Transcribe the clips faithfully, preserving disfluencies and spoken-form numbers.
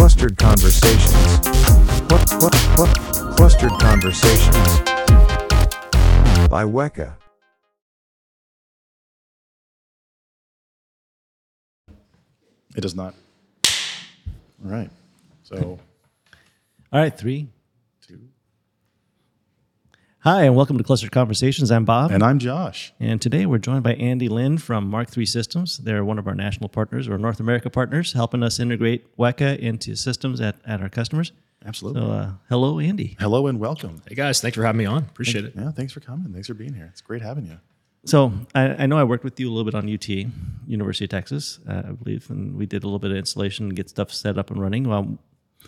Clustered Conversations. What, what, what? Clustered Conversations by Weka. It does not. All right. So, All right, three. two. Hi, and welcome to Clustered Conversations. I'm Bob. And I'm Josh. And today we're joined by Andy Lin from Mark three Systems. They're one of our national partners or North America partners, helping us integrate Weka into systems at, at our customers. Absolutely. So, uh, hello, Andy. Hello and welcome. Hey guys, thanks for having me on. Appreciate it. Yeah, thanks for coming. Thanks for being here. It's great having you. So, I, I know I worked with you a little bit on U T, University of Texas, uh, I believe, and we did a little bit of installation and get stuff set up and running. Well,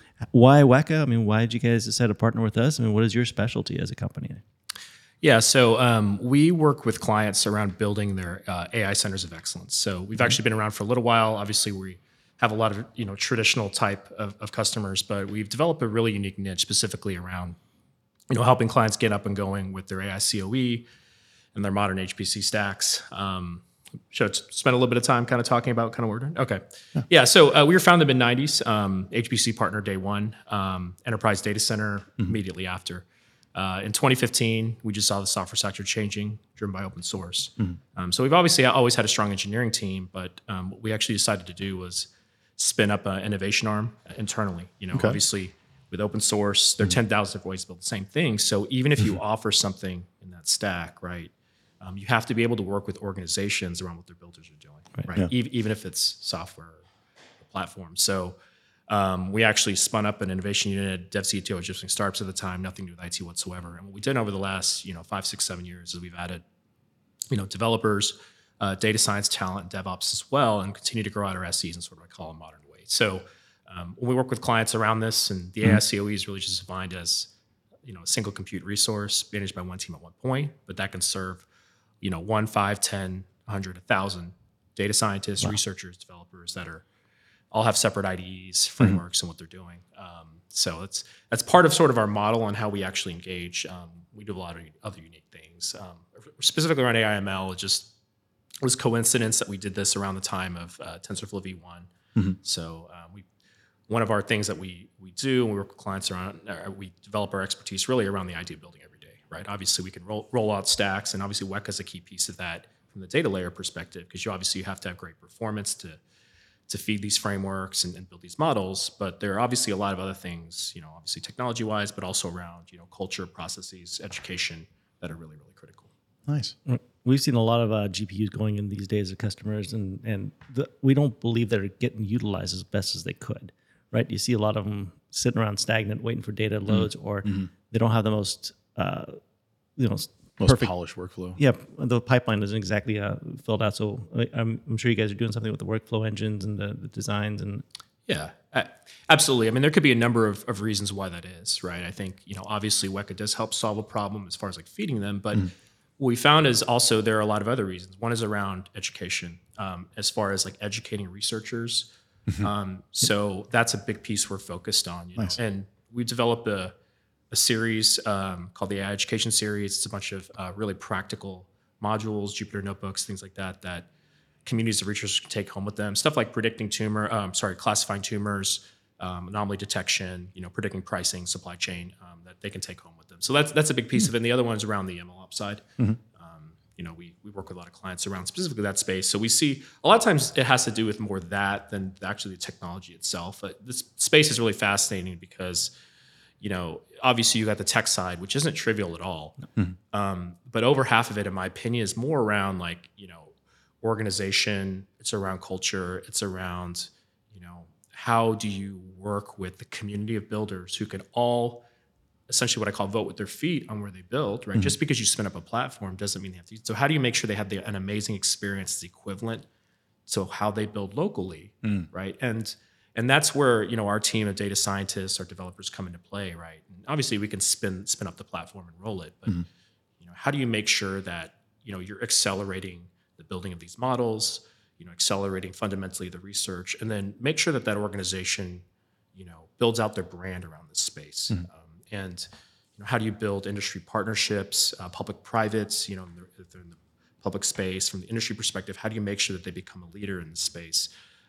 why Weka? I mean, why did you guys decide to partner with us? I mean, what is your specialty as a company? Yeah, so um, we work with clients around building their uh, A I centers of excellence. So we've actually been around for a little while. Obviously, we have a lot of you know traditional type of, of customers, but we've developed a really unique niche specifically around you know helping clients get up and going with their A I C O E and their modern H P C stacks. Um, should I spend a little bit of time kind of talking about kind of what we're doing? Okay. Yeah, yeah so uh, we were founded in the mid nineties, um, H P C partner day one, um, enterprise data center mm-hmm. immediately after. Uh, in twenty fifteen, we just saw the software sector changing, driven by open source. Mm-hmm. Um, so we've obviously always had a strong engineering team, but um, what we actually decided to do was spin up an innovation arm internally. You know, okay. Obviously with open source, there are mm-hmm. ten thousand different ways to build the same thing. So even if you mm-hmm. offer something in that stack, right, um, you have to be able to work with organizations around what their builders are doing, right? right? Yeah. E- even if it's software or platform. So Um, we actually spun up an innovation unit, Dev C T O, just startups at the time, nothing to do with I T whatsoever. And what we did over the last, you know, five, six, seven years is we've added, you know, developers, uh, data science talent, DevOps as well, and continue to grow out our S Es in sort of what I call a modern way. So um, when we work with clients around this, and the mm-hmm. A I C O E is really just defined as, you know, a single compute resource managed by one team at one point, but that can serve, you know, one, five, ten, a hundred, a thousand data scientists, wow. researchers, developers that are all have separate I D Es, frameworks, mm-hmm. and what they're doing. Um, so it's that's part of sort of our model on how we actually engage. Um, we do a lot of other unique things. Um, specifically around A I M L, it just it was coincidence that we did this around the time of uh, TensorFlow V one. Mm-hmm. So uh, we one of our things that we we do, and we work with clients around, uh, we develop our expertise really around the idea building every day, right? Obviously, we can roll, roll out stacks, and obviously Weka is a key piece of that from the data layer perspective, because you obviously you have to have great performance to to feed these frameworks and, and build these models, but there are obviously a lot of other things, you know, obviously technology-wise, but also around, you know, culture, processes, education that are really, really critical. Nice. We've seen a lot of uh, G P Us going in these days of customers, and and the, we don't believe they're getting utilized as best as they could, right? You see a lot of them sitting around stagnant, waiting for data loads, mm-hmm. or mm-hmm. they don't have the most, uh, you know, Most perfect polished workflow. Yeah, the pipeline isn't exactly uh, filled out. So I'm, I'm sure you guys are doing something with the workflow engines and the, the designs and. Yeah, absolutely. I mean, there could be a number of, of reasons why that is, right? I think, you know, obviously Weka does help solve a problem as far as like feeding them, but mm. what we found is also there are a lot of other reasons. One is around education, um, as far as like educating researchers. Mm-hmm. Um, so that's a big piece we're focused on. You nice. know? And we developed a a series um, called the A I Education Series. It's a bunch of uh, really practical modules, Jupyter notebooks, things like that, that communities of researchers can take home with them. Stuff like predicting tumor, um, sorry, classifying tumors, um, anomaly detection, you know, predicting pricing, supply chain, um, that they can take home with them. So that's that's a big piece mm-hmm. of it. And the other one's around the M L ops side. Mm-hmm. Um, you know, we we work with a lot of clients around specifically that space. So we see a lot of times it has to do with more that than actually the technology itself. But this space is really fascinating because, you know, obviously you got the tech side, which isn't trivial at all. Mm-hmm. Um, but over half of it, in my opinion, is more around like, you know, organization. It's around culture. It's around, you know, how do you work with the community of builders who can all essentially what I call vote with their feet on where they build, right? Mm-hmm. Just because you spin up a platform doesn't mean they have to. So how do you make sure they have the, an amazing experience that's equivalent to how they build locally, mm. right? And And that's where, you know, our team of data scientists, our developers come into play, right? And obviously we can spin spin up the platform and roll it, but mm-hmm. you know, how do you make sure that, you know, you're accelerating the building of these models, you know, accelerating fundamentally the research, and then make sure that that organization, you know, builds out their brand around this space. Mm-hmm. Um, and you know, how do you build industry partnerships, uh, public privates, you know, if they're in the public space from the industry perspective, how do you make sure that they become a leader in the space?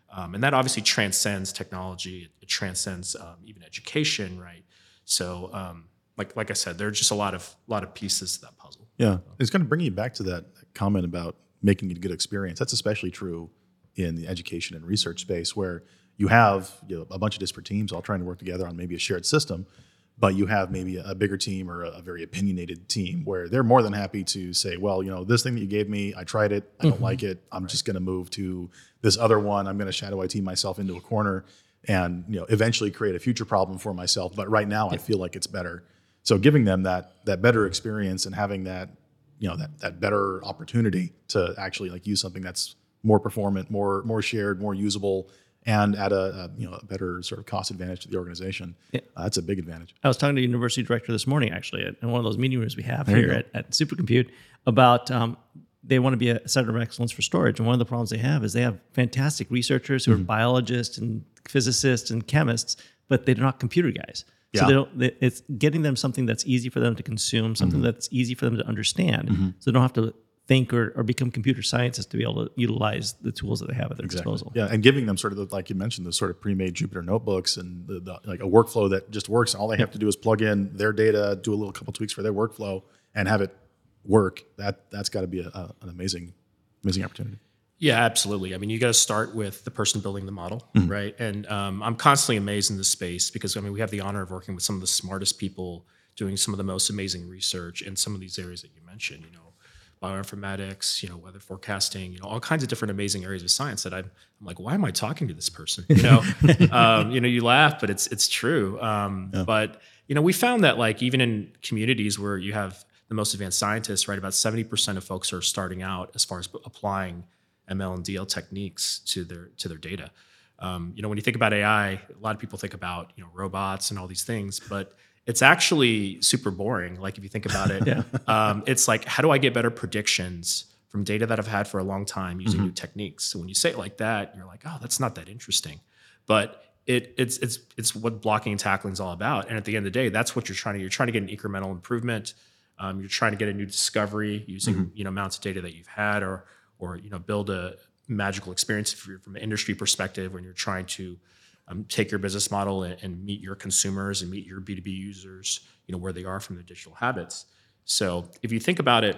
Um, and that obviously transcends technology. It, it transcends um, even education, right? So, um, like like I said, there are just a lot of lot of pieces to that puzzle. Yeah, it's kind of bringing you back to that comment about making it a good experience. That's especially true in the education and research space, where you have you know, a bunch of disparate teams all trying to work together on maybe a shared system, but you have maybe a bigger team or a, a very opinionated team where they're more than happy to say, well, you know, this thing that you gave me, I tried it, I don't mm-hmm. like it. I'm right. just going to move to this other one. I'm going to shadow I T myself into a corner and you know eventually create a future problem for myself. But right now, yeah. I feel like it's better. So giving them that that better experience and having that you know that that better opportunity to actually like use something that's more performant, more more shared, more usable, and at a, a you know a better sort of cost advantage to the organization. Yeah. Uh, that's a big advantage. I was talking to a university director this morning, actually, at, in one of those meeting rooms we have there here at, at Supercompute, about um, they want to be a center of excellence for storage. And one of the problems they have is they have fantastic researchers who mm-hmm. are biologists and physicists and chemists, but they're not computer guys. So yeah. they don't, they, it's getting them something that's easy for them to consume, something mm-hmm. that's easy for them to understand, mm-hmm. so they don't have to think or, or become computer scientists to be able to utilize the tools that they have at their exactly. disposal. Yeah, and giving them sort of, the, like you mentioned, the sort of pre-made Jupyter notebooks and the, the, like a workflow that just works. All they have to do is plug in their data, do a little couple tweaks for their workflow, and have it work. That, that's got to be a, a, an amazing, amazing opportunity. Yeah, absolutely. I mean, you got to start with the person building the model, mm-hmm. right? And um, I'm constantly amazed in this space because, I mean, we have the honor of working with some of the smartest people doing some of the most amazing research in some of these areas that you mentioned, you know, bioinformatics, you know, weather forecasting, you know, all kinds of different amazing areas of science that I'm, I'm like, why am I talking to this person? You know, um, you know, you laugh, but it's it's true. Um, yeah. But, you know, we found that like even in communities where you have the most advanced scientists, right, about seventy percent of folks are starting out as far as applying M L and D L techniques to their to their data. Um, you know, when you think about A I, a lot of people think about you know robots and all these things, but it's actually super boring. Like if you think about it, yeah. um, it's like how do I get better predictions from data that I've had for a long time using mm-hmm. new techniques? So when you say it like that, you're like, oh, that's not that interesting, but it it's it's it's what blocking and tackling is all about. And at the end of the day, that's what you're trying to you're trying to get an incremental improvement. Um, you're trying to get a new discovery using mm-hmm. you know amounts of data that you've had or or you know build a magical experience if you're from an industry perspective when you're trying to um, take your business model and, and meet your consumers and meet your B two B users, you know where they are from their digital habits. So if you think about it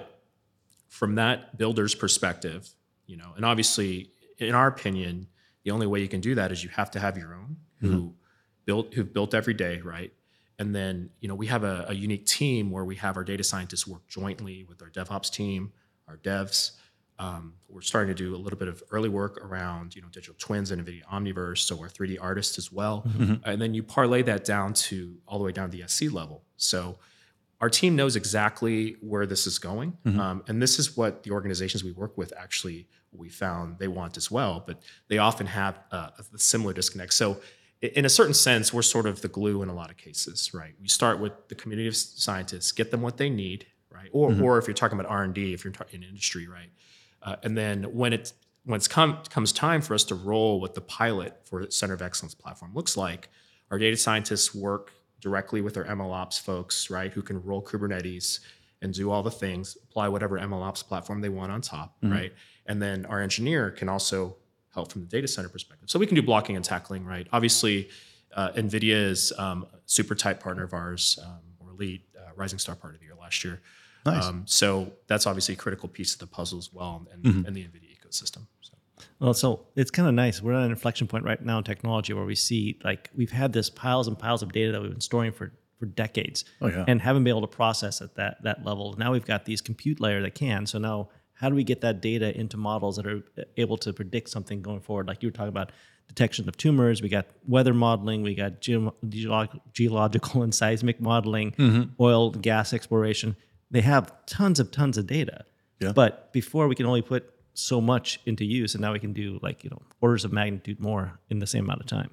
from that builder's perspective, you know, and obviously in our opinion, the only way you can do that is you have to have your own mm-hmm. who built who've built every day, right? And then you know we have a, a unique team where we have our data scientists work jointly with our DevOps team, our devs. Um, we're starting to do a little bit of early work around, you know, digital twins and NVIDIA Omniverse, so we're three D artists as well. Mm-hmm. And then you parlay that down to all the way down to the S C level. So our team knows exactly where this is going. Mm-hmm. Um, and this is what the organizations we work with actually, we found they want as well, but they often have uh, a similar disconnect. So in a certain sense, we're sort of the glue in a lot of cases, right? We start with the community of scientists, get them what they need, right? Or, mm-hmm. or if you're talking about R and D, if you're in industry, right? Uh, and then when it when it's come comes time for us to roll what the pilot for the Center of Excellence platform looks like, our data scientists work directly with our MLOps folks, right, who can roll Kubernetes and do all the things, apply whatever MLOps platform they want on top, mm-hmm. right? And then our engineer can also help from the data center perspective. So we can do blocking and tackling, right? Obviously, uh, NVIDIA is um, a super tight partner of ours, um, or lead uh, Rising Star Partner of the Year last year. Nice. Um, so that's obviously a critical piece of the puzzle as well, and, mm-hmm. and the NVIDIA ecosystem. So. Well, so it's kind of nice. We're at an inflection point right now in technology where we see like we've had this piles and piles of data that we've been storing for, for decades, oh, yeah. and haven't been able to process at that that level. Now we've got these compute layer that can. So now, how do we get that data into models that are able to predict something going forward? Like you were talking about detection of tumors, we got weather modeling, we got ge- geolog- geological and seismic modeling, mm-hmm. oil and gas exploration. They have tons of tons of data, yeah. but before we can only put so much into use, and now we can do like you know orders of magnitude more in the same amount of time.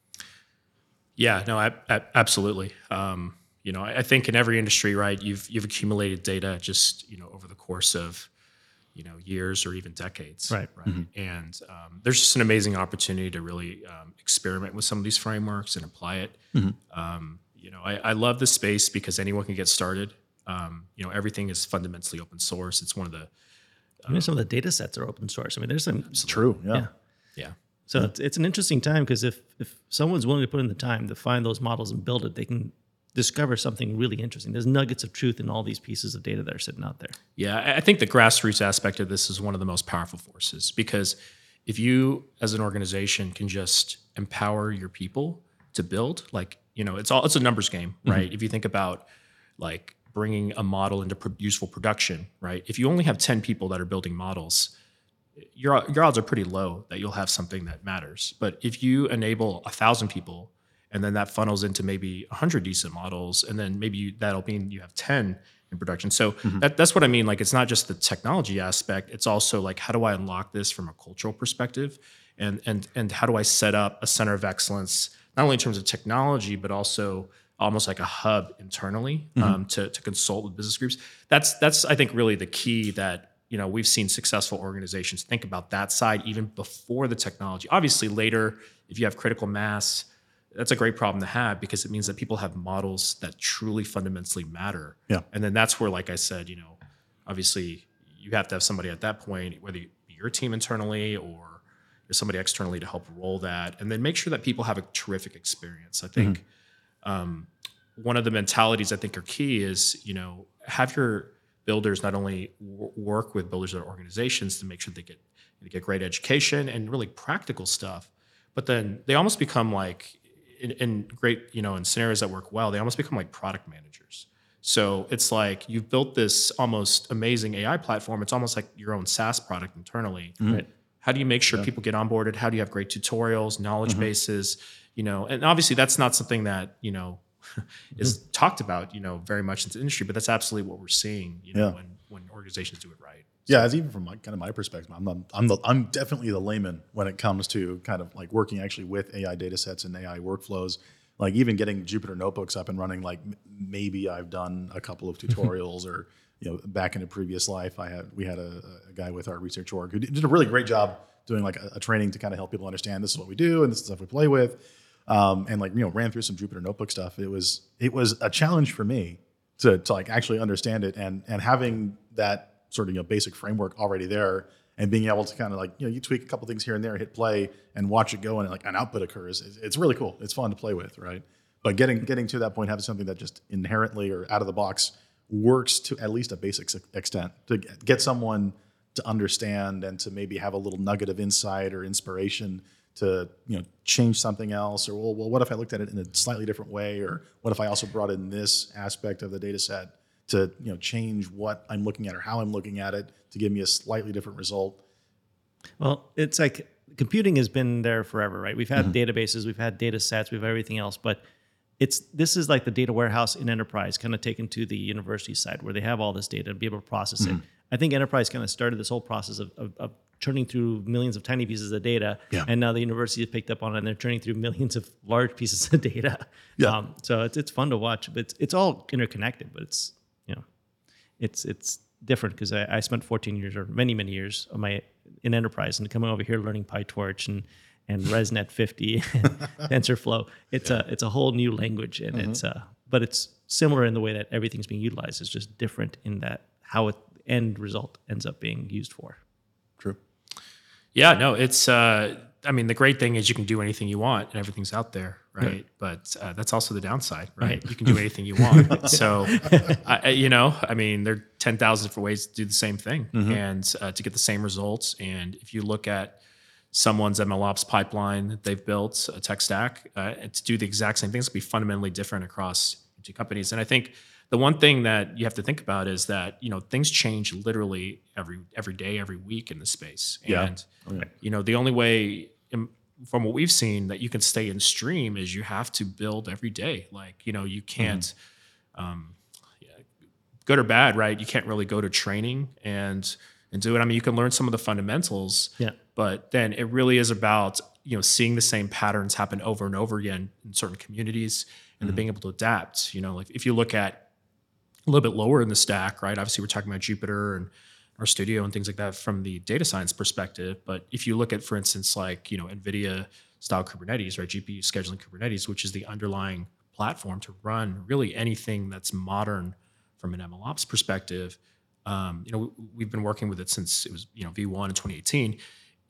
Yeah, no, I, I, absolutely. Um, you know, I, I think in every industry, right, you've you've accumulated data just you know over the course of you know years or even decades, right? Right, mm-hmm. and um, there's just an amazing opportunity to really um, experiment with some of these frameworks and apply it. Mm-hmm. Um, you know, I, I love this space because anyone can get started. Um, you know, everything is fundamentally open source. It's one of the um, even some of the data sets are open source. I mean, there's some it's true. Yeah. yeah, So it's, it's an interesting time because if, if someone's willing to put in the time to find those models and build it, they can discover something really interesting. There's nuggets of truth in all these pieces of data that are sitting out there. Yeah, I I think the grassroots aspect of this is one of the most powerful forces, because if you as an organization can just empower your people to build, like, you know, it's all, it's a numbers game, right? If you think about like bringing a model into pro- useful production, right? If you only have ten people that are building models, your your odds are pretty low that you'll have something that matters. But if you enable a thousand people, and then that funnels into maybe a hundred decent models, and then maybe you, that'll mean you have ten in production. So that, that's what I mean. Like, it's not just the technology aspect; it's also like, how do I unlock this from a cultural perspective, and and and how do I set up a center of excellence, not only in terms of technology, but also almost like a hub internally um, to to consult with business groups. That's that's I think really the key that. You know, we've seen successful organizations think about that side even before the technology. Obviously, later, if you have critical mass, that's a great problem to have, because it means that people have models that truly fundamentally matter. Yeah. And then that's where, like I said, you know, obviously you have to have somebody at that point, whether it be your team internally or there's somebody externally to help roll that, and then make sure that people have a terrific experience. I think mm-hmm. um, one of the mentalities I think are key is, you know, have your builders not only w- work with builders or organizations to make sure they get they get great education and really practical stuff, but then they almost become like in, in great, you know, in scenarios that work well, they almost become like product managers. So it's like you've built this almost amazing A I platform. It's almost like your own SaaS product internally. Mm-hmm. Right? How do you make sure yeah. people get onboarded? How do you have great tutorials, knowledge mm-hmm. bases? You know, and obviously that's not something that, you know, is mm-hmm. talked about, you know, very much in the industry, but that's absolutely what we're seeing, you know, yeah. when, when organizations do it right. So. Yeah, as even from my, kind of my perspective, I'm the, I'm the, I'm definitely the layman when it comes to kind of like working actually with A I data sets and A I workflows. Like even getting Jupyter notebooks up and running, like m- maybe I've done a couple of tutorials or, you know, back in a previous life, I had, we had a, a guy with our research org who did a really great job doing like a, a training to kind of help people understand this is what we do and this is stuff we play with. Um, and like, you know, ran through some Jupyter notebook stuff. It was, it was a challenge for me to, to like actually understand it, and, and having that sort of, you know, basic framework already there and being able to kind of like, you know, you tweak a couple things here and there, hit play and watch it go, and like an output occurs. It's, it's really cool. It's fun to play with. Right. But getting, getting to that point, having something that just inherently or out of the box works to at least a basic extent to get someone to understand and to maybe have a little nugget of insight or inspiration to, you know, change something else, or well, well, what if I looked at it in a slightly different way, or what if I also brought in this aspect of the data set to, you know, change what I'm looking at or how I'm looking at it to give me a slightly different result. Well, it's like computing has been there forever, right? We've had mm-hmm. databases, we've had data sets, we've had everything else, but it's this is like the data warehouse in enterprise kind of taken to the university side where they have all this data and be able to process mm-hmm. it. I think enterprise kind of started this whole process of, of, of churning through millions of tiny pieces of data, yeah. and now the university has picked up on it, and they're churning through millions of large pieces of data. Yeah. Um, so it's it's fun to watch, but it's it's all interconnected. But it's you know, it's it's different because I, I spent fourteen years or many many years of my in enterprise, and coming over here learning PyTorch and and ResNet fifty and TensorFlow. It's yeah. a it's a whole new language, and mm-hmm. it's uh but it's similar in the way that everything's being utilized. It's just different in that how it end result ends up being used for. True. Yeah, no, it's, uh, I mean, the great thing is you can do anything you want and everything's out there, right? Yeah. But uh, that's also the downside, right? You can do anything you want. So, I, you know, I mean, there are ten thousand different ways to do the same thing mm-hmm. and uh, to get the same results. And if you look at someone's MLOps pipeline that they've built, a tech stack, uh, to do the exact same things, will be fundamentally different across two companies. And I think the one thing that you have to think about is that, you know, things change literally every every day, every week in the space. Yeah. And, oh, yeah. you know, the only way, in, from what we've seen, that you can stay in stream is you have to build every day. Like, you know, you can't, mm-hmm. um, yeah, good or bad, right? You can't really go to training and and do it. I mean, you can learn some of the fundamentals, yeah. but then it really is about, you know, seeing the same patterns happen over and over again in certain communities, and mm-hmm. then being able to adapt. You know, like if you look at a little bit lower in the stack, right? Obviously, we're talking about Jupyter and our studio and things like that from the data science perspective. But if you look at, for instance, like, you know, NVIDIA style Kubernetes, right? G P U scheduling Kubernetes, which is the underlying platform to run really anything that's modern from an MLOps perspective. Um, you know, we've been working with it since it was, you know, V one in twenty eighteen.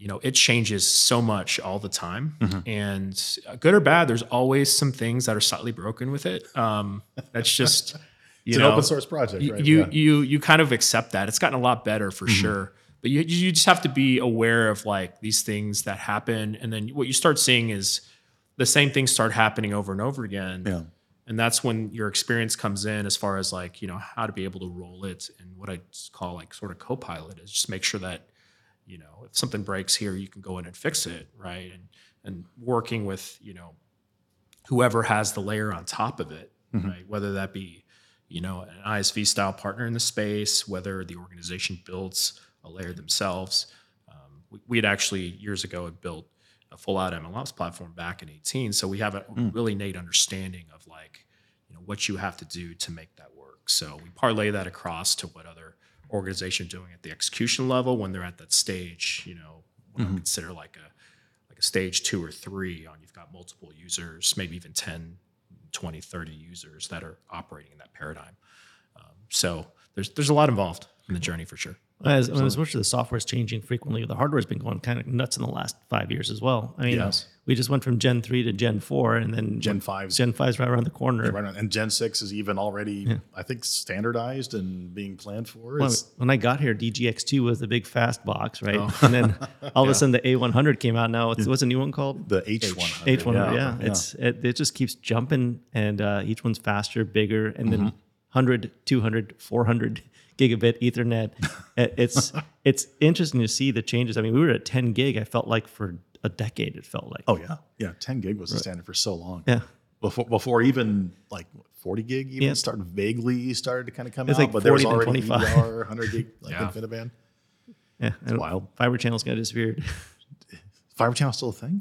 you know, it changes so much all the time, and good or bad, there's always some things that are slightly broken with it. Um, that's just, you It's know, an open source project, you, right? You, Yeah. you, you kind of accept that. It's gotten a lot better for sure, but you, you just have to be aware of like these things that happen. And then what you start seeing is the same things start happening over and over again. Yeah. And that's when your experience comes in as far as like, you know, how to be able to roll it. And what I call like sort of co-pilot is just make sure that, you know, if something breaks here, you can go in and fix it, right? And and working with, you know, whoever has the layer on top of it, right? Whether that be, you know, an I S V style partner in the space, whether the organization builds a layer themselves. Um, we, we had actually years ago had built a full out M L Ops platform back in eighteen. So we have a really innate understanding of like, you know, what you have to do to make that work. So we parlay that across to what other organizations are doing at the execution level when they're at that stage, you know, what I would consider like a like a stage two or three on you've got multiple users, maybe even ten, twenty, thirty users that are operating in that paradigm. Um, so there's there's a lot involved in the journey for sure. As, as much as the software is changing frequently, the hardware has been going kind of nuts in the last five years as well. I mean, Yes. we just went from Gen three to Gen four, and then Gen five's Gen five's right around the corner. right on. And Gen six is even already, I think, standardized and being planned for. Well, It's- when I got here, D G X two was the big fast box, right? And then all of a sudden, the A one hundred came out. Now, it's, what's a new one called? the H one hundred. H one hundred. Yeah, it's it, it just keeps jumping, and uh, each one's faster, bigger, and then one hundred, two hundred, four hundred gigabit Ethernet. It- it's it's interesting to see the changes. I mean, we were at ten gig. I felt like for a decade, it felt like. Oh, yeah. Yeah. ten gig was the standard for so long. Yeah. Before, before even like forty gig even Yeah. started vaguely started to kind of come It's out, like but there was forty, then already E D twenty-five. R, one hundred gig, like Yeah. InfiniBand. Yeah, and wild. Fiber channel's kind of disappeared. Fiber channel still a thing?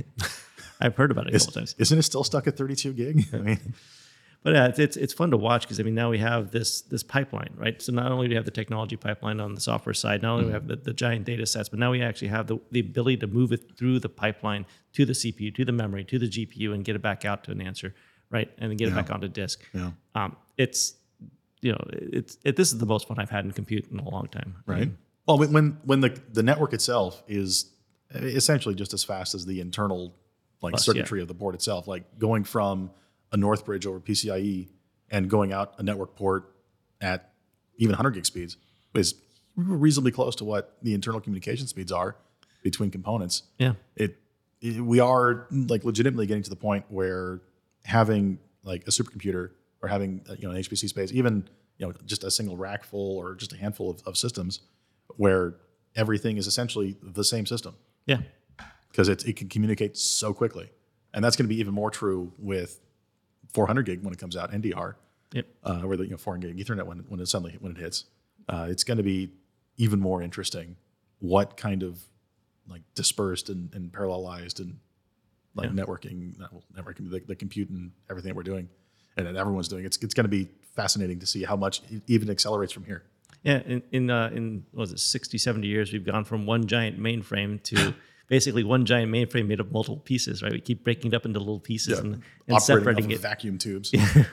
I've heard about it a Is, couple times. isn't it still stuck at thirty-two gig? I mean, But yeah, it's, it's it's fun to watch because I mean now we have this this pipeline, right? So not only do we have the technology pipeline on the software side, not only do we have the, the giant data sets, but now we actually have the, the ability to move it through the pipeline to the C P U, to the memory, to the G P U, and get it back out to an answer, right? And then get it back onto disk. Yeah. Um, it's you know it's it, this is the most fun I've had in compute in a long time. right? Well, when when when the the network itself is essentially just as fast as the internal like Plus, circuitry of the board itself, like going from a Northbridge over P C I E and going out a network port at even one hundred gig speeds is reasonably close to what the internal communication speeds are between components. Yeah. It, it we are like legitimately getting to the point where having like a supercomputer or having uh, you know an H P C space, even you know just a single rack full or just a handful of, of systems, where everything is essentially the same system Yeah. because it it can communicate so quickly, and that's going to be even more true with four hundred gig when it comes out, N D R, Yep. uh, or the you know four hundred gig Ethernet when when it suddenly when it hits. Uh, it's going to be even more interesting what kind of like dispersed and, and parallelized and like Yeah. networking, not, well, networking, the, the compute and everything that we're doing and that everyone's doing. It's it's going to be fascinating to see how much it even accelerates from here. Yeah, in in, uh, in what was it sixty, seventy years, we've gone from one giant mainframe to basically one giant mainframe made of multiple pieces, right? We keep breaking it up into little pieces and, and Operating separating off of it. vacuum tubes.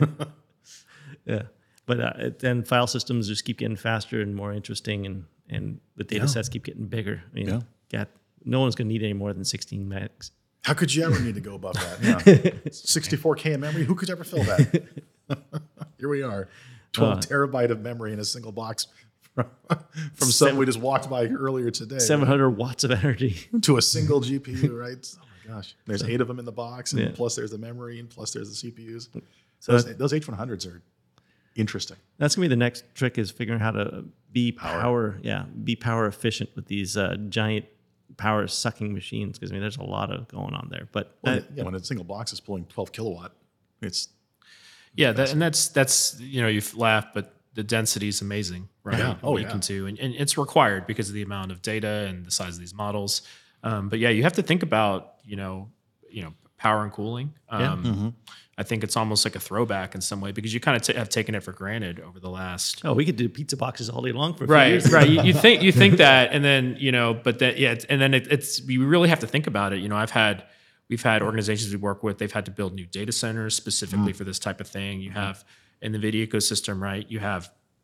Yeah, but uh, it- then file systems just keep getting faster and more interesting, and and the data Yeah. sets keep getting bigger. I mean, Yeah. God, no one's going to need any more than sixteen megs. How could you ever need to go above that? Yeah. sixty-four K in memory. Who could ever fill that? Here we are, twelve Uh, terabyte of memory in a single box from, from Seven- something we just walked by earlier today. seven hundred watts of energy. to a single G P U, right? Oh my gosh, there's eight of them in the box, and Yeah. plus there's the memory, and plus there's the C P Us. So those, that- those H one hundreds are interesting. That's gonna be the next trick is figuring out how to be power, yeah, be power efficient with these uh, giant power sucking machines. Because I mean, there's a lot of going on there. But Well, uh, yeah, when a single box is pulling twelve kilowatt, it's Yeah, that, and that's that's you know you laugh, but the density is amazing, right? Yeah. Oh, what you yeah. can do, and, and it's required because of the amount of data and the size of these models. Um, but yeah, you have to think about you know you know power and cooling. Um, I think it's almost like a throwback in some way because you kind of t- have taken it for granted over the last oh, we could do pizza boxes all day long for a few right years. right you, you think you think that and then you know but that yeah it's- and then it, it's you really have to think about it. you know I've had we've had organizations we work with, they've had to build new data centers specifically for this type of thing. You have in the NVIDIA ecosystem, right, you have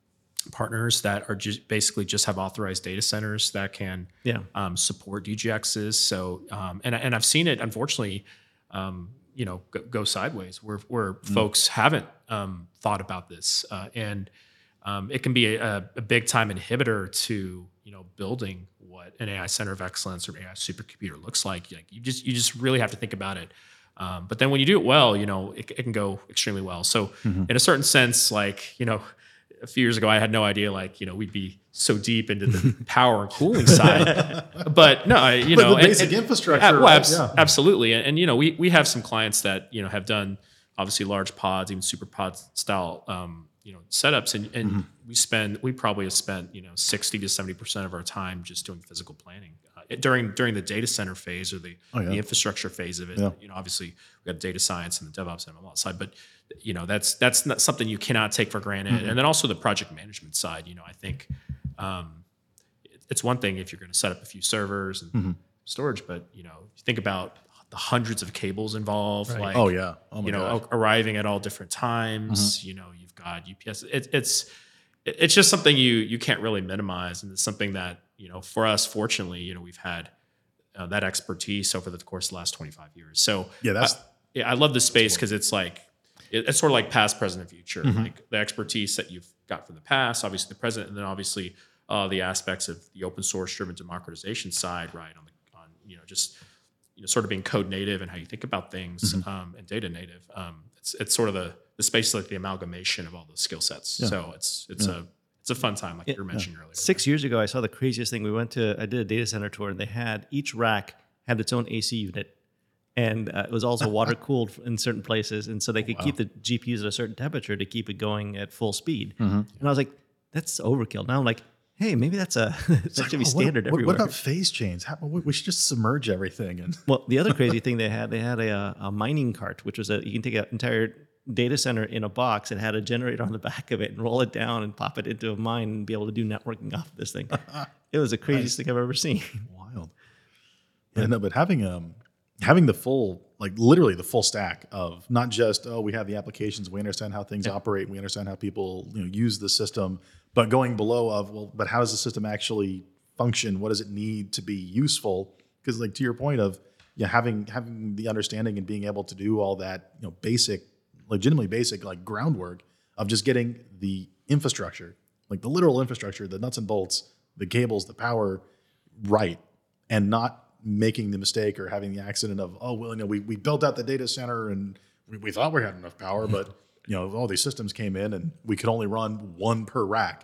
partners that are just basically just have authorized data centers that can Yeah. um, support D G Xs. So, um, and and I've seen it, unfortunately, um, you know, go, go sideways where where Mm. folks haven't um, thought about this, uh, and um, it can be a, a big time inhibitor to you know building what an A I center of excellence or A I supercomputer looks like. Like you just you just really have to think about it. Um, but then when you do it well, you know, it, it can go extremely well. So, Mm-hmm. in a certain sense, like you know. A few years ago, I had no idea, like, you know, we'd be so deep into the power and cooling side. But no, I, you But know, the basic infrastructure, uh, well, right? abs- Yeah. absolutely. And, and, you know, we, we have some clients that, you know, have done obviously large pods, even super pod style, um, you know, setups. And, and Mm-hmm. we spend, we probably have spent, you know, sixty to seventy percent of our time just doing physical planning uh, during, during the data center phase or the, Oh, yeah. the infrastructure phase of it. Yeah. You know, obviously we got data science and the DevOps and M L side, but you know, that's, that's not something you cannot take for granted. Mm-hmm. And then also the project management side, you know, I think, um, it- it's one thing if you're going to set up a few servers and Mm-hmm. storage, but you know, you think about the hundreds of cables involved, like, Oh yeah. Oh my you know, gosh. a- arriving at all different times, Mm-hmm. you know, you've got U P S. It, it's, it's just something you, you can't really minimize. And it's something that, you know, for us, fortunately, you know, we've had uh, that expertise over the course of the last twenty-five years. So Yeah, that's- I, yeah, I love this space because it's like, it, it's sort of like past, present, and future. Mm-hmm. Like the expertise that you've got from the past, obviously the present, and then obviously uh, the aspects of the open source driven democratization side, right? On the, on, you know, just, you know, sort of being code native and how you think about things Mm-hmm. um, and data native. Um, it's, it's sort of the, the space like the amalgamation of all those skill sets. So it's, it's a, it's a fun time, like you were mentioning earlier. Six years ago, I saw the craziest thing. We went to, I did a data center tour, and they had each rack had its own A C unit, and uh, it was also water cooled in certain places, and so they could keep the G P Us at a certain temperature to keep it going at full speed. And I was like, that's overkill. Now I'm like, hey, maybe that's a that should be Oh, what- standard what, everywhere. What about phase chains? How, we we should just submerge everything. And Well, the other crazy thing they had, they had a, a mining cart, which was a you can take an entire data center in a box and had a generator on the back of it and roll it down and pop it into a mine and be able to do networking off of this thing. It was the craziest thing I've ever seen. wild. Yeah, no, but having um having the full, like literally the full stack of not just, oh, we have the applications, we understand how things operate, we understand how people, you know, use the system, but going below of, well, but how does the system actually function? What does it need to be useful? Because like to your point of, yeah, having having the understanding and being able to do all that, you know, basic, legitimately basic like groundwork of just getting the infrastructure, like the literal infrastructure, the nuts and bolts, the cables, the power right, and not making the mistake or having the accident of, oh, well, you know, we, we built out the data center and we, we thought we had enough power, but you know, all these systems came in and we could only run one per rack.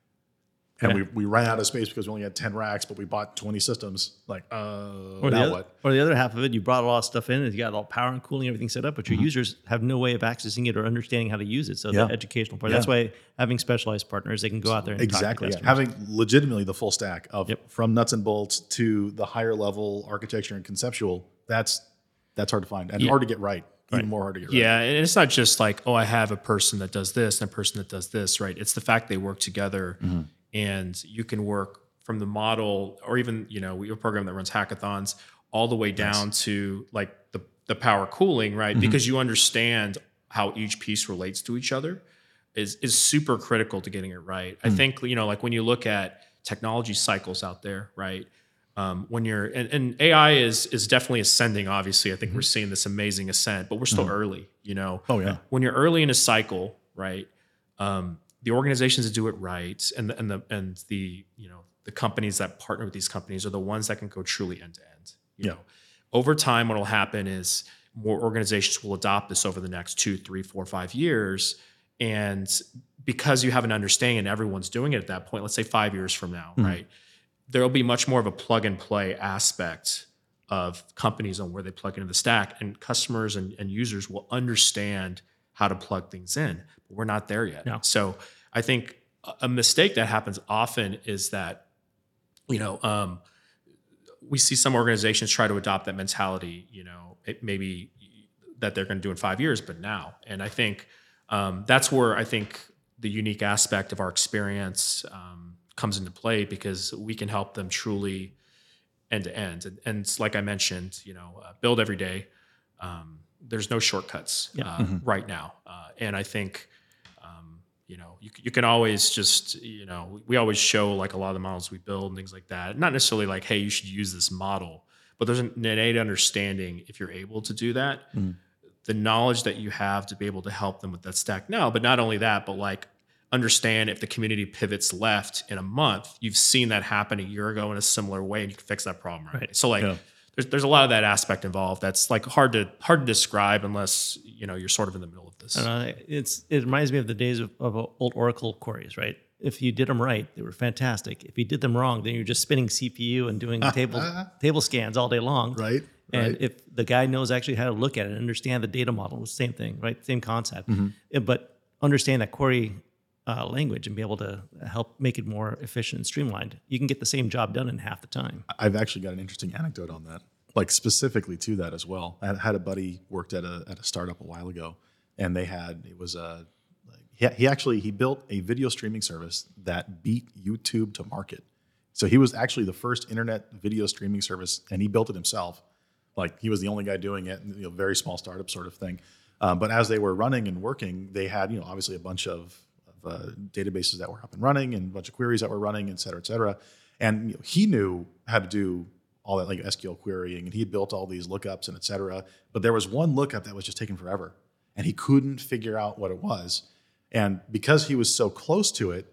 And Yeah. we, we ran out of space because we only had ten racks, but we bought twenty systems. Like, uh, Or the, now other, what? or the other half of it, you brought a lot of stuff in, and you got all power and cooling, everything set up, but your users have no way of accessing it or understanding how to use it. So Yeah. the educational part. Yeah. That's why having specialized partners, they can go out there and Exactly. talk Yeah. to customers. Having legitimately the full stack of Yep. from nuts and bolts to the higher level architecture and conceptual, that's that's hard to find and Yeah. hard to get right. Even more hard to get right. Yeah, and it's not just like, oh, I have a person that does this and a person that does this, right? It's the fact they work together, Mm-hmm. and you can work from the model, or even you know, we have a program that runs hackathons all the way down to like the the power cooling, right? Mm-hmm. Because you understand how each piece relates to each other is is super critical to getting it right. Mm. I think you know, like when you look at technology cycles out there, right? Um, when you're and, and A I is is definitely ascending. Obviously, I think we're seeing this amazing ascent, but we're still early. You know, Mm-hmm. Oh, yeah. when you're early in a cycle, right? Um, the organizations that do it right, and the, and the and the you know the companies that partner with these companies are the ones that can go truly end to end. You Yeah. know, over time, what will happen is more organizations will adopt this over the next two, three, four, five years, and because you have an understanding and everyone's doing it at that point, let's say five years from now, right? There will be much more of a plug and play aspect of companies on where they plug into the stack, and customers and, and users will understand how to plug things in. But we're not there yet. No. So I think a- a mistake that happens often is that, you know, um, we see some organizations try to adopt that mentality, you know, it maybe that they're going to do in five years, but now. And I think um, that's where I think the unique aspect of our experience um, comes into play, because we can help them truly end to end. And, and it's like I mentioned, you know, uh, build every day. Um, there's no shortcuts Yeah. uh, right now. Uh, and I think, um, you know, you, you can always just, you know, we always show like a lot of the models we build and things like that. Not necessarily like, hey, you should use this model, but there's an innate understanding if you're able to do that, mm. the knowledge that you have to be able to help them with that stack now. But not only that, but like understand if the community pivots left in a month, you've seen that happen a year ago in a similar way and you can fix that problem. Right. right. So like, yeah. There's, there's a lot of that aspect involved. That's like hard to hard to describe unless you know you're sort of in the middle of this. I don't know, it's it reminds me of the days of, of old Oracle queries, right? If you did them right, they were fantastic. If you did them wrong, then you're just spinning C P U and doing table table scans all day long. Right. And right. if the guy knows actually how to look at it and understand the data model, it's the same thing, right? Same concept. Mm-hmm. But understand that query uh, language and be able to help make it more efficient and streamlined, you can get the same job done in half the time. I've actually got an interesting anecdote on that, like specifically to that as well. I had a buddy worked at a at a startup a while ago, and they had it was a he, he actually he built a video streaming service that beat YouTube to market. So he was actually the first internet video streaming service, and he built it himself. Like he was the only guy doing it, you know, very small startup sort of thing. Um, but as they were running and working, they had, you know, obviously a bunch of, of uh, databases that were up and running and a bunch of queries that were running, et cetera, et cetera. And you know, he knew how to do all that like S Q L querying, and he had built all these lookups and et cetera. But there was one lookup that was just taking forever, and he couldn't figure out what it was. And because he was so close to it,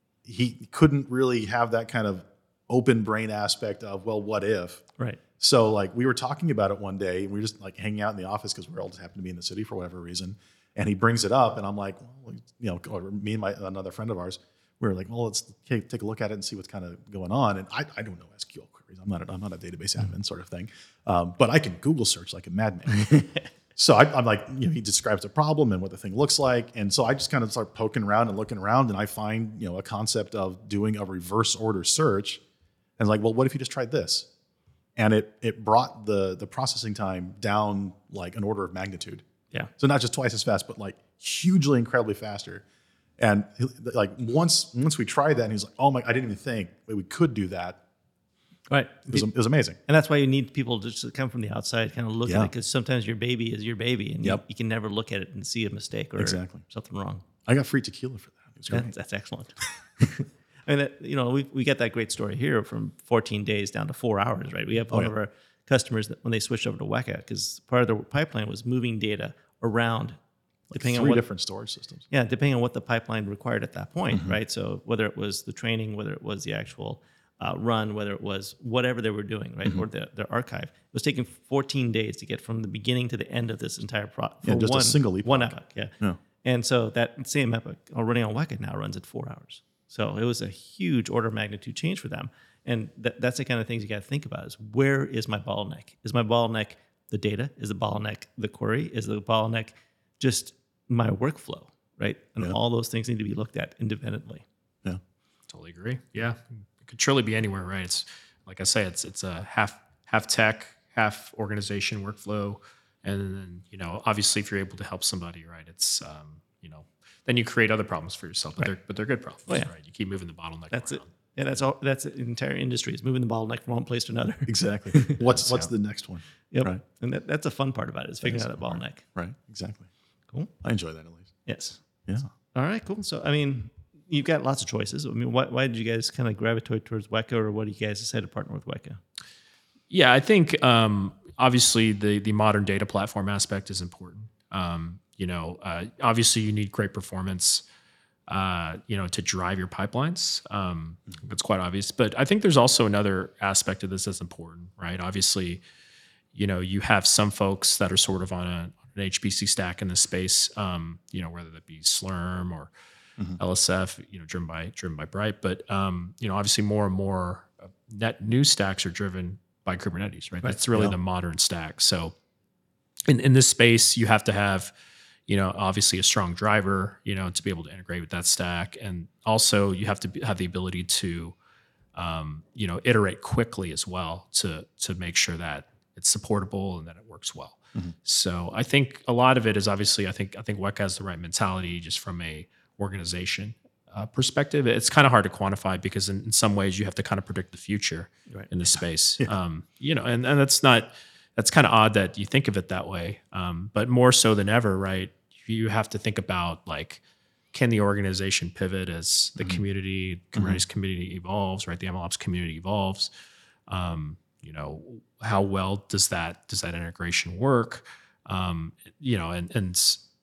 he couldn't really have that kind of open brain aspect of, well, what if? Right. So like we were talking about it one day, and we were just like hanging out in the office because we all just happened to be in the city for whatever reason. And he brings it up, and I'm like, well, you know, or me and my another friend of ours, we were like, well, let's take, take a look at it and see what's kind of going on. And I, I don't know S Q L queries. I'm not a, I'm not a database admin sort of thing, um, but I can Google search like a madman. So I, I'm like, you know, he describes a problem and what the thing looks like, and so I just kind of start poking around and looking around, and I find, you know, a concept of doing a reverse order search, and like, well, what if you just tried this? And it it brought the the processing time down like an order of magnitude. Yeah. So not just twice as fast, but like hugely, incredibly faster. And like once once we tried that, and he's like, "Oh my! I didn't even think we could do that." Right. It was, it was amazing. And that's why you need people to just come from the outside, kind of look Yeah. at it, because sometimes your baby is your baby, and Yep. you, you can never look at it and see a mistake or Exactly. something wrong. I got free tequila for that. It was great. That, that's excellent. I mean, that, you know, we we get that great story here from fourteen days down to four hours, right? We have one Oh, yeah. of our customers that when they switched over to Weka, because part of the pipeline was moving data around, depending Three on what, different storage systems. yeah, depending on what the pipeline required at that point, Mm-hmm. right? So whether it was the training, whether it was the actual uh, run, whether it was whatever they were doing, right, Mm-hmm. or the, their archive, it was taking fourteen days to get from the beginning to the end of this entire process. Yeah, just a single epoch. One epoch, yeah. Yeah. And so that same epoch uh, running on Weka now runs at four hours. So it was a huge order of magnitude change for them. And that, that's the kind of things you got to think about is, where is my bottleneck? Is my bottleneck the data? Is the bottleneck the query? Is the bottleneck just my workflow, right? And Yeah. all those things need to be looked at independently. Yeah. Totally agree. Yeah, it could truly be anywhere, right? It's like I say, it's it's a half half tech, half organization workflow, and then you know, obviously, if you're able to help somebody, right, it's um, you know, then you create other problems for yourself, but Right. they're but they're good problems, Oh, yeah. right? You keep moving the bottleneck. That's it. around. Yeah, that's all. That's the entire industry is moving the bottleneck from one place to another. Exactly. What's what's the next one? Yep. Right. And that, that's a fun part about it, is figuring That out is that the fun bottleneck. Right. Exactly. Cool. I enjoy that at least. Yes. Yeah. All right, cool. So, I mean, you've got lots of choices. I mean, why, why did you guys kind of gravitate towards Weka, or what did you guys decide to partner with Weka? Yeah, I think um, obviously the the modern data platform aspect is important. Um, you know, uh, obviously you need great performance, uh, you know, to drive your pipelines. Um, That's quite obvious. But I think there's also another aspect of this that's important, right? Obviously, you know, you have some folks that are sort of on a, an H P C stack in this space, um, you know, whether that be Slurm or L S F, you know, driven by driven by Bright. But um, you know, obviously more and more uh, net new stacks are driven by Kubernetes, right? That's really Yeah. the modern stack. So in, in this space, you have to have, you know, obviously a strong driver, you know, to be able to integrate with that stack. And also you have to be, have the ability to, um, you know, iterate quickly as well to, to make sure that it's supportable and that it works well. Mm-hmm. So I think a lot of it is obviously, I think, I think Weka has the right mentality just from a organization uh, perspective. It's kind of hard to quantify because in, in some ways you have to kind of predict the future Right. in this space. Um, you know, and, and that's not, that's kind of odd that you think of it that way. Um, but more so than ever, right? You have to think about like, can the organization pivot as the Mm-hmm. community, Kubernetes community evolves, right? The MLOps community evolves. Um, you know, how well does that does that integration work? Um, you know, and and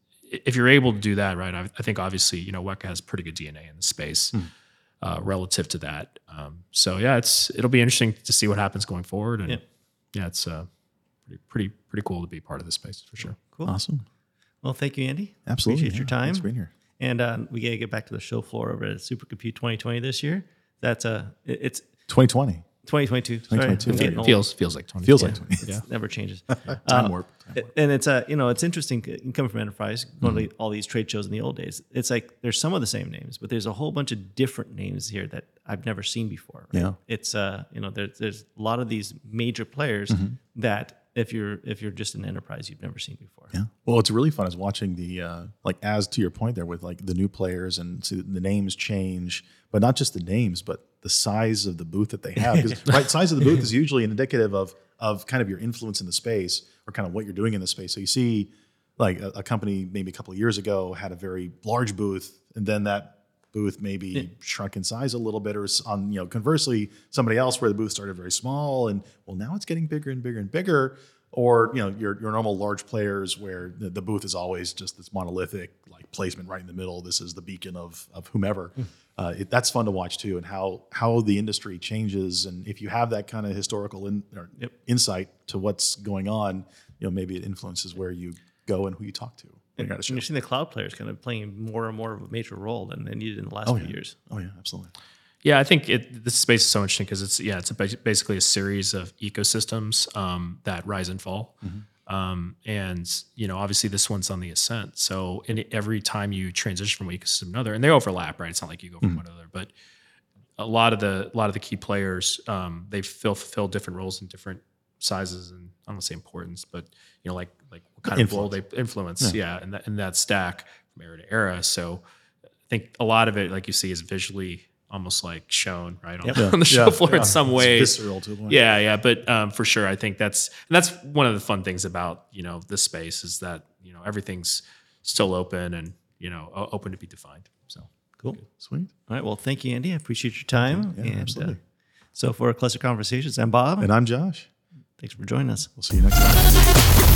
if you're able to do that, right, I, I think obviously, you know, Weka has pretty good D N A in the space Mm. uh, relative to that. Um, so yeah, it's it'll be interesting to see what happens going forward, and Yeah. yeah, it's uh, pretty pretty pretty cool to be part of this space for sure. Cool. Awesome. Well, thank you, Andy. Absolutely. Appreciate your yeah. time. Thanks for being here. And uh, we got to get back to the show floor over at Supercompute twenty twenty this year. That's uh, it- it's twenty twenty. twenty twenty-two. Sorry, twenty twenty-two, I'm there getting you go. old. Feels feels like twenty. Feels yeah. like twenty. Yeah. Never changes. Time Uh, warp. Time warp. And it's uh, you know, it's interesting. You come from enterprise, going Mm-hmm. to all these trade shows in the old days. It's like there's some of the same names, but there's a whole bunch of different names here that I've never seen before. right? Yeah. It's uh, you know, there's there's a lot of these major players Mm-hmm. that if you're if you're just an enterprise, you've never seen before. Yeah. Well, what's really fun is watching the uh, like as to your point there with like the new players and see the names change, but not just the names, but the size of the booth that they have. 'Cause, right, size of the booth is usually indicative of of kind of your influence in the space or kind of what you're doing in the space. So you see, like a, a company maybe a couple of years ago had a very large booth, and then that booth maybe shrunk in size a little bit, or s- on you know conversely somebody else where the booth started very small, and well now it's getting bigger and bigger and bigger. Or you know your your normal large players where the, the booth is always just this monolithic like placement right in the middle. This is the beacon of of whomever. Uh, it, that's fun to watch too, and how how the industry changes. And if you have that kind of historical in, or Yep. insight to what's going on, you know maybe it influences where you go and who you talk to. when you're at a And show. you're seeing the cloud players kind of playing more and more of a major role than they needed in the last Oh few yeah, years. oh yeah, absolutely. Yeah, I think it, this space is so interesting because it's yeah, it's a, basi- basically a series of ecosystems um, that rise and fall, um, and you know, obviously this one's on the ascent. So, in every time you transition from one ecosystem to another, and they overlap, right? It's not like you go from one to another, but a lot of the a lot of the key players um, they fill fulfill different roles in different sizes and I don't want to say importance, but you know, like like what kind of role they influence, yeah, in that in that stack from era to era. So, I think a lot of it, like you see, is visually almost like shown right on, Yep. on the show Yeah, floor yeah. in some It's ways. visceral to a point. Yeah, yeah, but um, for sure, I think that's and that's one of the fun things about you know this space is that you know everything's still open and you know o- open to be defined. So Cool. Sweet. All right. Well, thank you, Andy. I appreciate your time. Yeah, and, absolutely. Uh, so for Cluster Conversations, I'm Bob. And I'm Josh. Thanks for joining us. We'll see you next time.